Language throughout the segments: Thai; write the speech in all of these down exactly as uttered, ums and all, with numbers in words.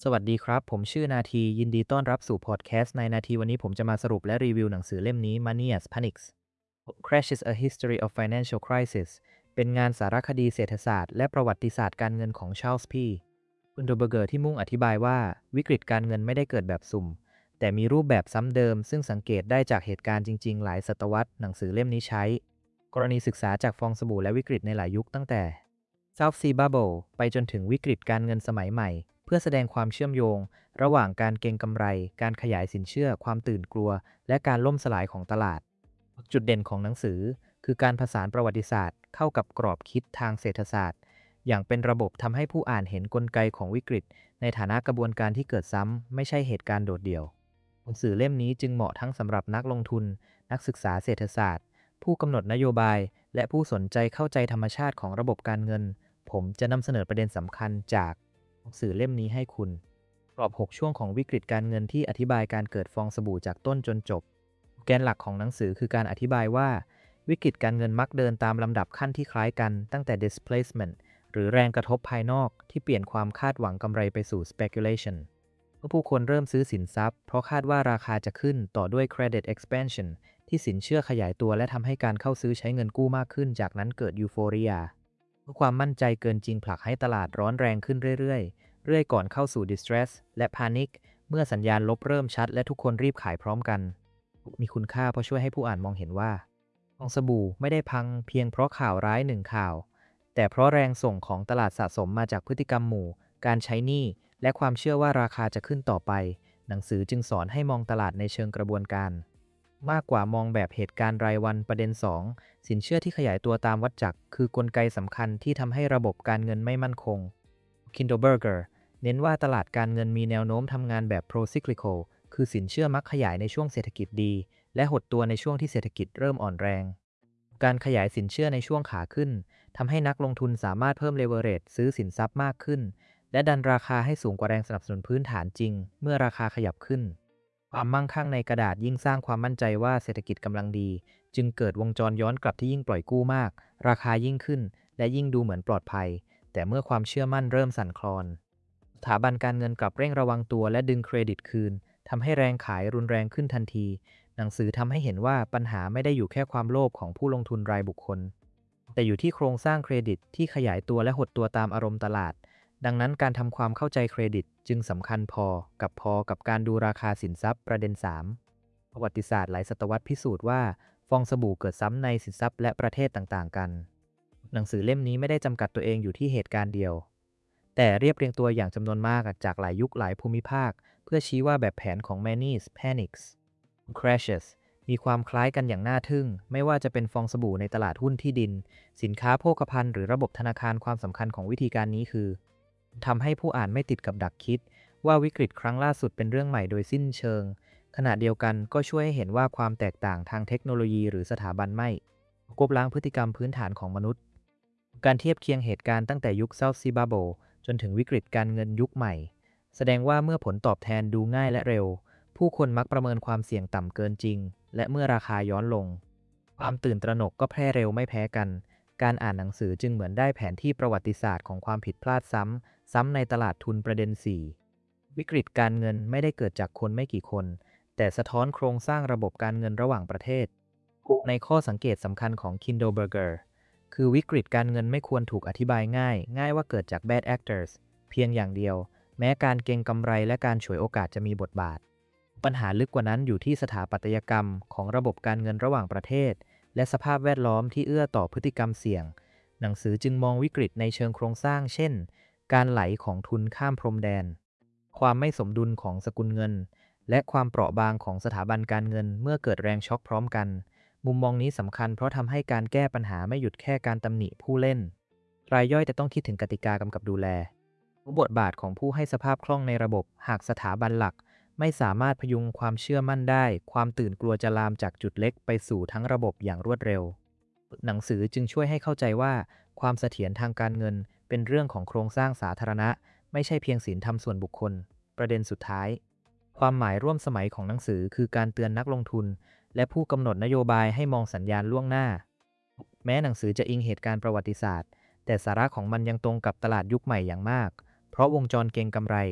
สวัสดีครับผมชื่อนาทียินดีต้อนรับสู่พอดแคสต์ในนาทีวันนี้ผมจะมาสรุปและรีวิวหนังสือเล่มนี้ Money as Panics Crashes a History of Financial Crisis เป็นงานสารคดีเศรษฐศาสตร์และประวัติศาสตร์การเงินของชาร์ลส์พีคุณโดเบอร์เกอร์ที่มุ่งอธิบายว่าวิกฤตการเงินไม่ได้เกิดแบบสุ่มแต่มีรูปแบบซ้ำเดิมซึ่งสังเกตได้จากเหตุการณ์จริงๆหลายศตวรรษหนังสือเล่มนี้ใช้กรณีศึกษาจากฟองสบู่และวิกฤตในหลายยุคตั้งแต่ South Sea Bubble ไปจนถึงวิกฤตการเงินสมัยใหม่เพื่อแสดงความเชื่อมโยงระหว่างการเก็งกำไร การขยายสินเชื่อ ความตื่นกลัว และการล่มสลายของตลาด จุดเด่นของหนังสือคือการผสานประวัติศาสตร์เข้ากับกรอบคิดทางเศรษฐศาสตร์อย่างเป็นระบบทำให้ผู้อ่านเห็นกลไกของวิกฤตในฐานะกระบวนการที่เกิดซ้ำไม่ใช่เหตุการณ์โดดเดี่ยวหนังสือเล่มนี้จึงเหมาะทั้งสำหรับนักลงทุนนักศึกษาเศรษฐศาสตร์ผู้กำหนดนโยบายและผู้สนใจเข้าใจธรรมชาติของระบบการเงินผมจะนำเสนอประเด็นสำคัญจากหนังสือเล่มนี้ให้คุณกรอบหกช่วงของวิกฤตการเงินที่อธิบายการเกิดฟองสบู่จากต้นจนจบแกนหลักของหนังสือคือการอธิบายว่าวิกฤตการเงินมักเดินตามลำดับขั้นที่คล้ายกันตั้งแต่ displacement หรือแรงกระทบภายนอกที่เปลี่ยนความคาดหวังกำไรไปสู่ speculation เมื่อผู้คนเริ่มซื้อสินทรัพย์เพราะคาดว่าราคาจะขึ้นต่อด้วย credit expansion ที่สินเชื่อขยายตัวและทำให้การเข้าซื้อใช้เงินกู้มากขึ้นจากนั้นเกิดยูโฟเรียเมื่อความมั่นใจเกินจริงผลักให้ตลาดร้อนแรงขึ้นเรื่อยๆเรื่อยก่อนเข้าสู่ distress และ panic เมื่อสัญญาณลบเริ่มชัดและทุกคนรีบขายพร้อมกันมีคุณค่าเพราะช่วยให้ผู้อ่านมองเห็นว่าฟองสบู่ไม่ได้พังเพียงเพราะข่าวร้ายหนึ่งข่าวแต่เพราะแรงส่งของตลาดสะสมมาจากพฤติกรรมหมู่การใช้หนี้และความเชื่อว่าราคาจะขึ้นต่อไปหนังสือจึงสอนให้มองตลาดในเชิงกระบวนการมากกว่ามองแบบเหตุการณ์รายวันประเด็นสองสินเชื่อที่ขยายตัวตามวัฏจักรคือกลไกสำคัญที่ทำให้ระบบการเงินไม่มั่นคง Kindleberger เน้นว่าตลาดการเงินมีแนวโน้มทำงานแบบ pro-cyclical คือสินเชื่อมักขยายในช่วงเศรษฐกิจดีและหดตัวในช่วงที่เศรษฐกิจเริ่มอ่อนแรงการขยายสินเชื่อในช่วงขาขึ้นทำให้นักลงทุนสามารถเพิ่มเลเวอเรจซื้อสินทรัพย์มากขึ้นและดันราคาให้สูงกว่าแรงสนับสนุนพื้นฐานจริงเมื่อราคาขยับขึ้นความมั่งคั่งในกระดาษยิ่งสร้างความมั่นใจว่าเศรษฐกิจกำลังดีจึงเกิดวงจรย้อนกลับที่ยิ่งปล่อยกู้มากราคายิ่งขึ้นและยิ่งดูเหมือนปลอดภัยแต่เมื่อความเชื่อมั่นเริ่มสั่นคลอนสถาบันการเงินกลับเร่งระวังตัวและดึงเครดิตคืนทำให้แรงขายรุนแรงขึ้นทันทีหนังสือทำให้เห็นว่าปัญหาไม่ได้อยู่แค่ความโลภของผู้ลงทุนรายบุคคลแต่อยู่ที่โครงสร้างเครดิตที่ขยายตัวและหดตัวตามอารมณ์ตลาดดังนั้นการทำความเข้าใจเครดิตจึงสำคัญพอกับพอกับการดูราคาสินทรัพย์ประเด็นสามประวัติศาสตร์หลายศตวรรษพิสูจน์ว่าฟองสบู่เกิดซ้ำในสินทรัพย์และประเทศต่างๆกันหนังสือเล่มนี้ไม่ได้จำกัดตัวเองอยู่ที่เหตุการณ์เดียวแต่เรียบเรียงตัวอย่างจำนวนมากจากหลายยุคหลายภูมิภาคเพื่อชี้ว่าแบบแผนของ Manny's Panics Crashes มีความคล้ายกันอย่างน่าทึ่งไม่ว่าจะเป็นฟองสบู่ในตลาดหุ้นที่ดินสินค้าโภคภัณฑ์หรือระบบธนาคารความสำคัญของวิธีการนี้คือทำให้ผู้อ่านไม่ติดกับดักคิดว่าวิกฤตครั้งล่าสุดเป็นเรื่องใหม่โดยสิ้นเชิงขณะเดียวกันก็ช่วยให้เห็นว่าความแตกต่างทางเทคโนโลยีหรือสถาบันไม่กบล้างพฤติกรรมพื้นฐานของมนุษย์การเทียบเคียงเหตุการณ์ตั้งแต่ยุค South Sea Bubble จนถึงวิกฤตการเงินยุคใหม่แสดงว่าเมื่อผลตอบแทนดูง่ายและเร็วผู้คนมักประเมินความเสี่ยงต่ำเกินจริงและเมื่อราคาย้อนลงความตื่นตระหนกก็แพร่เร็วไม่แพ้กันการอ่านหนังสือจึงเหมือนได้แผนที่ประวัติศาสตร์ของความผิดพลาดซ้ำซ้ำในตลาดทุนประเด็นสี่วิกฤตการเงินไม่ได้เกิดจากคนไม่กี่คนแต่สะท้อนโครงสร้างระบบการเงินระหว่างประเทศในข้อสังเกตสำคัญของ Kindleberger คือวิกฤตการเงินไม่ควรถูกอธิบายง่ายง่ายว่าเกิดจาก bad actors เพียงอย่างเดียวแม้การเก็งกำไรและการฉวยโอกาสจะมีบทบาทปัญหาลึกกว่านั้นอยู่ที่สถาปัตยกรรมของระบบการเงินระหว่างประเทศและสภาพแวดล้อมที่เอื้อต่อพฤติกรรมเสี่ยงหนังสือจึงมองวิกฤตในเชิงโครงสร้างเช่นการไหลของทุนข้ามพรมแดนความไม่สมดุลของสกุลเงินและความเปราะบางของสถาบันการเงินเมื่อเกิดแรงช็อคพร้อมกันมุมมองนี้สำคัญเพราะทำให้การแก้ปัญหาไม่หยุดแค่การตำหนิผู้เล่นรายย่อยแต่ต้องคิดถึงกติกากำกับดูแลบทบาทของผู้ให้สภาพคล่องในระบบหากสถาบันหลักไม่สามารถพยุงความเชื่อมั่นได้ความตื่นกลัวจะลามจากจุดเล็กไปสู่ทั้งระบบอย่างรวดเร็วหนังสือจึงช่วยให้เข้าใจว่าความเสถียรทางการเงินเป็นเรื่องของโครงสร้างสาธารณะไม่ใช่เพียงศีลธรรมส่วนบุคคลประเด็นสุดท้ายความหมายร่วมสมัยของหนังสือคือการเตือนนักลงทุนและผู้กำหนดนโยบายให้มองสัญญาณล่วงหน้าแม้หนังสือจะอิงเหตุการณ์ประวัติศาสตร์แต่สาระของมันยังตรงกับตลาดยุคใหม่อย่างมากเพราะวงจรเก็งกำไร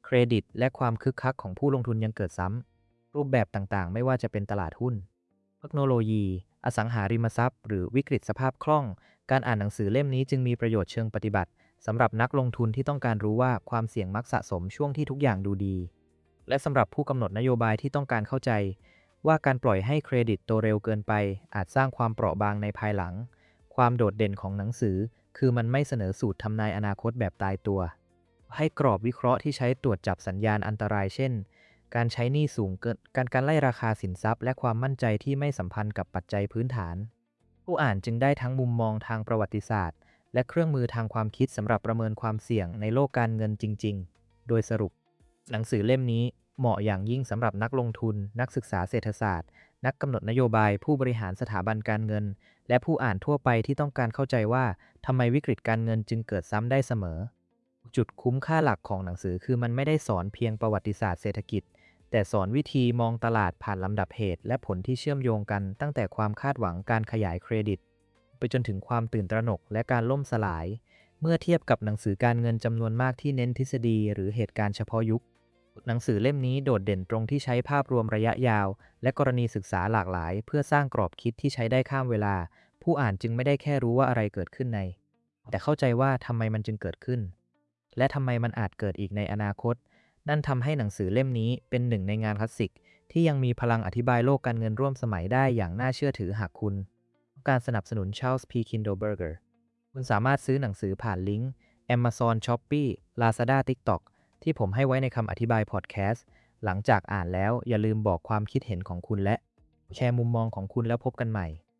เครดิตและความคึกคักของผู้ลงทุนยังเกิดซ้ำรูปแบบต่างๆไม่ว่าจะเป็นตลาดหุ้นเทคโนโลยีอสังหาริมทรัพย์หรือวิกฤตสภาพคล่องการอ่านหนังสือเล่มนี้จึงมีประโยชน์เชิงปฏิบัติสำหรับนักลงทุนที่ต้องการรู้ว่าความเสี่ยงมักสะสมช่วงที่ทุกอย่างดูดีและสำหรับผู้กำหนดนโยบายที่ต้องการเข้าใจว่าการปล่อยให้เครดิตโตเร็วเกินไปอาจสร้างความเปราะบางในภายหลังความโดดเด่นของหนังสือคือมันไม่เสนอสูตรทำนายอนาคตแบบตายตัวให้กรอบวิเคราะห์ที่ใช้ตรวจจับสัญญาณอันตรายเช่นการใช้หนี้สูงเกินการการไล่ราคาสินทรัพย์และความมั่นใจที่ไม่สัมพันธ์กับปัจจัยพื้นฐานผู้อ่านจึงได้ทั้งมุมมองทางประวัติศาสตร์และเครื่องมือทางความคิดสำหรับประเมินความเสี่ยงในโลกการเงินจริงๆโดยสรุปหนังสือเล่มนี้เหมาะอย่างยิ่งสำหรับนักลงทุนนักศึกษาเศรษฐศาสตร์นักกำหนดนโยบายผู้บริหารสถาบันการเงินและผู้อ่านทั่วไปที่ต้องการเข้าใจว่าทำไมวิกฤตการเงินจึงเกิดซ้ำได้เสมอจุดคุ้มค่าหลักของหนังสือคือมันไม่ได้สอนเพียงประวัติศาสตร์เศรษฐกิจแต่สอนวิธีมองตลาดผ่านลำดับเหตุและผลที่เชื่อมโยงกันตั้งแต่ความคาดหวังการขยายเครดิตไปจนถึงความตื่นตระหนกและการล่มสลายเมื่อเทียบกับหนังสือการเงินจำนวนมากที่เน้นทฤษฎีหรือเหตุการณ์เฉพาะยุคหนังสือเล่มนี้โดดเด่นตรงที่ใช้ภาพรวมระยะยาวและกรณีศึกษาหลากหลายเพื่อสร้างกรอบคิดที่ใช้ได้ข้ามเวลาผู้อ่านจึงไม่ได้แค่รู้ว่าอะไรเกิดขึ้นในแต่เข้าใจว่าทำไมมันจึงเกิดขึ้นและทำไมมันอาจเกิดอีกในอนาคตนั่นทำให้หนังสือเล่มนี้เป็นหนึ่งในงานคลาสสิกที่ยังมีพลังอธิบายโลกการเงินร่วมสมัยได้อย่างน่าเชื่อถือหากคุณต้องการสนับสนุน Charles P. Kindleberger คุณสามารถซื้อหนังสือผ่านลิงก์ Amazon Shopee Lazada TikTok ที่ผมให้ไว้ในคำอธิบายพอดแคสต์หลังจากอ่านแล้วอย่าลืมบอกความคิดเห็นของคุณและแชร์มุมมองของคุณแล้วพบกันใหม่